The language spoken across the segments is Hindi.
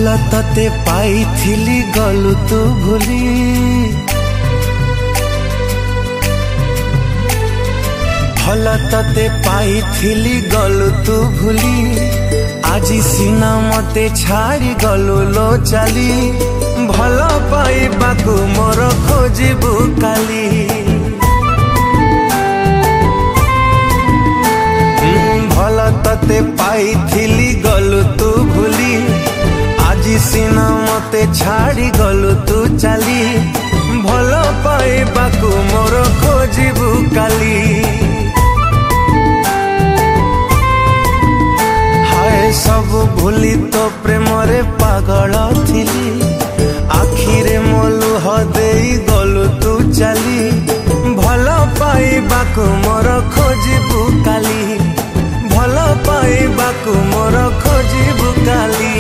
तते पाइथिली गलु तू भूली, भल तते पाइथिली गलु तू भूली। आजी सीना मते छाड़ी गलु लो चाली, भल पाइबाकू मोर खोजिबू काली। भल तते पाइथिली गलु तू भूली, आजी सीना मते छाड़ी गलु तू चाली, भल पाइबाकू मोर खोजिबू काली। हाय सब भूली तो प्रेम रे पागल थिली, आखिरे मो लुह देई गलु तू चाली, भल पाइबाकू मोर खोजिबू काली, भल पाइबाकू मोर खोजिबू काली।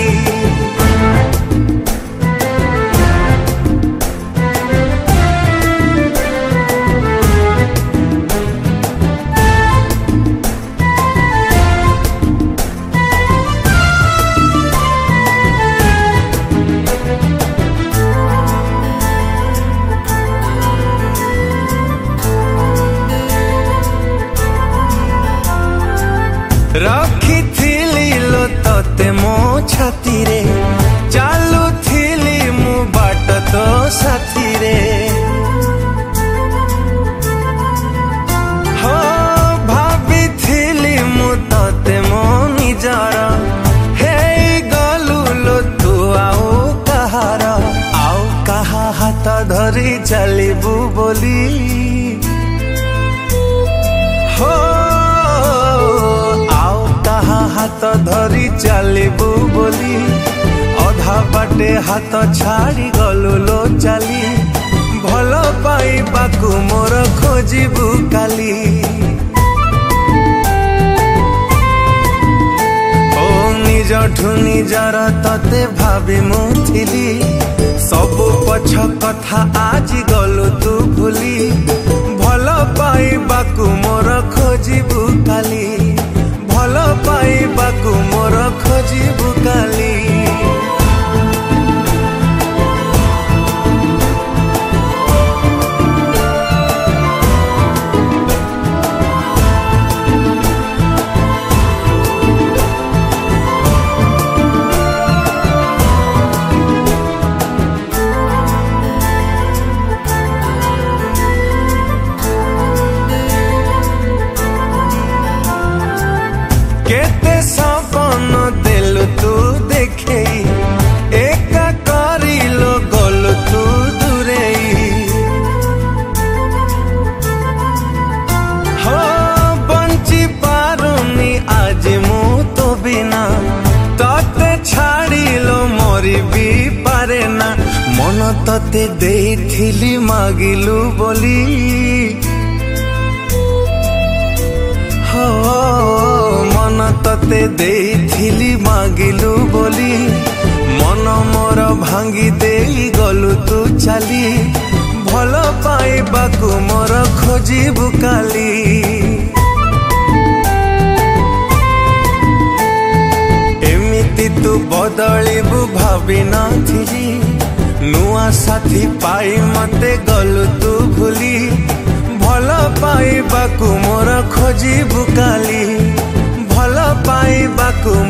रखिथिली लो तते मो छाती रे, चालुथिली मु बाट तो साथी रे। हो भाबिथिली मु तते मो निजर, हे गलु लो तू आउ कहार, आउ कहा हाथ धरी चलिबू बोली। हो हाथ धरी चलिबू बोली, अधा बाटे हाथ छाड़ी गलु लो चाली, भल पाइबाकू मोर खोजिबू काली। ओ निजठू निजर तते भाबी मु थिली, सबु पछ कथा आज गलु तू भूली, भल पाइबाकू मोर खोजिबू काली, भल पाइबाकू मोर खोजिबू काली। केते सपन देलु तू देखे, एका करिलो गलु तू दूरेई। हो बंची पारुनी आज मु तो बिना, तते छाड़िलो मोरी भी पारे ना। मन तते देइथिली मागिलु बोली, हो मन तते देइथिली मागिलु बोली, मन मोर भांगी देई गलु तू चाली, भल पाइबाकू मोर खोजिबू काली। एमिति तू बदलिबू भाबी नथिली, नुआ साथी पाई मते गलु तू भूली, भल पाइबाकू मोर खोजिबू काली, भल पाइबाकू